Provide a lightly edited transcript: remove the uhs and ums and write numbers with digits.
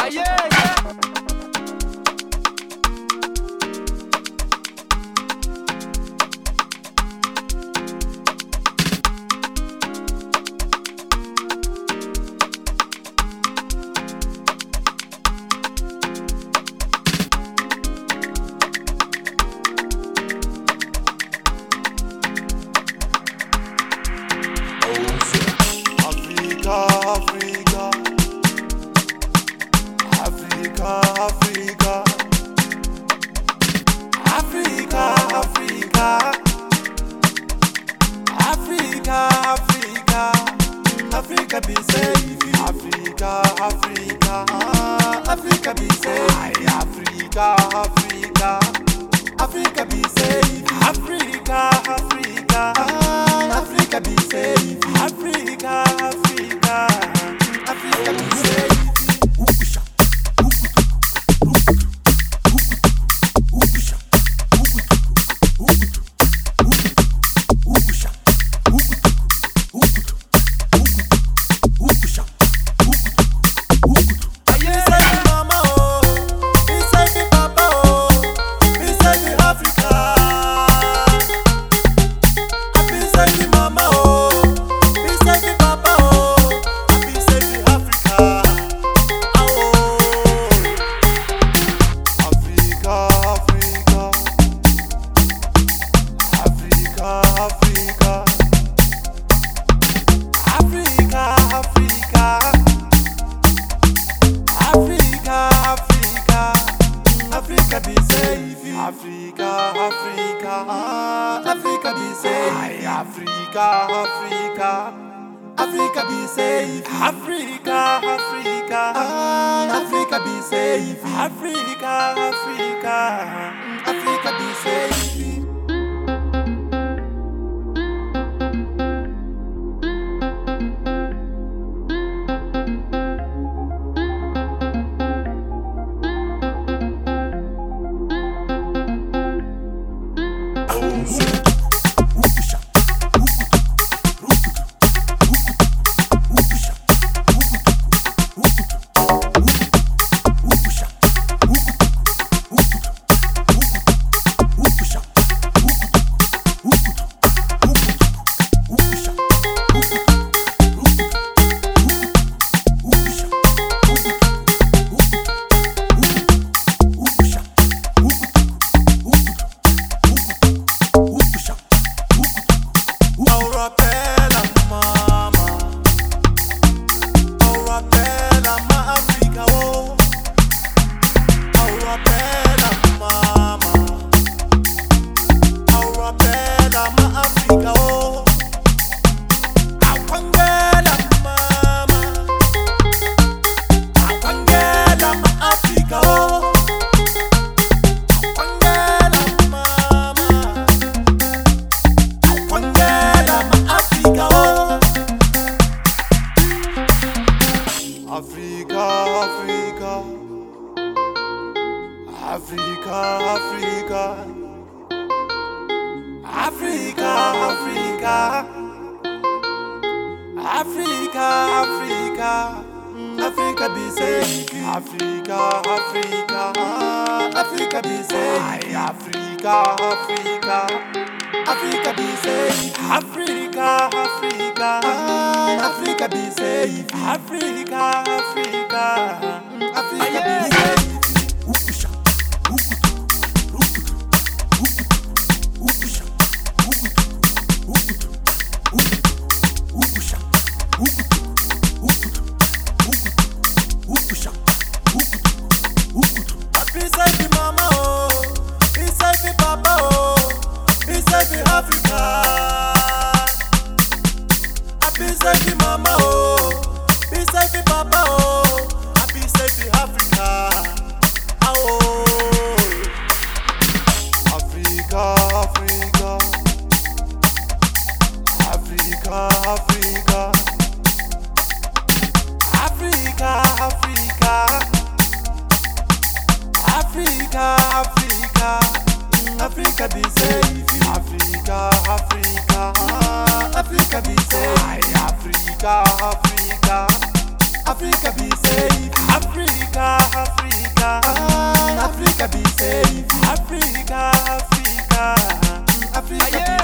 Africa be safe. Africa, Africa, Africa be safe. Africa, Africa, Africa be safe. Africa, Africa, Africa be safe. Africa, Africa, Africa be safe. Africa be safe. Africa, Africa, Africa be safe. Africa, Africa, Africa be safe. Africa, Africa, Africa be safe. Africa, Africa, Africa be safe. Africa, Africa, Africa, Africa, Africa, Africa, Africa be safe. Africa, Africa, Africa be safe. Africa, Africa, Africa be safe. Africa, Africa, Africa be safe. Africa, Africa, Africa be safe. Africa, happy safe mama oh, be safe papa oh, happy safe Africa, oh. Africa, Africa, Africa, Africa, Africa, Africa, Africa, Africa be safe. Africa, Africa, Africa be safe. Africa, Africa, Africa be safe. Africa. Africa be safe. Africa, Africa, Africa be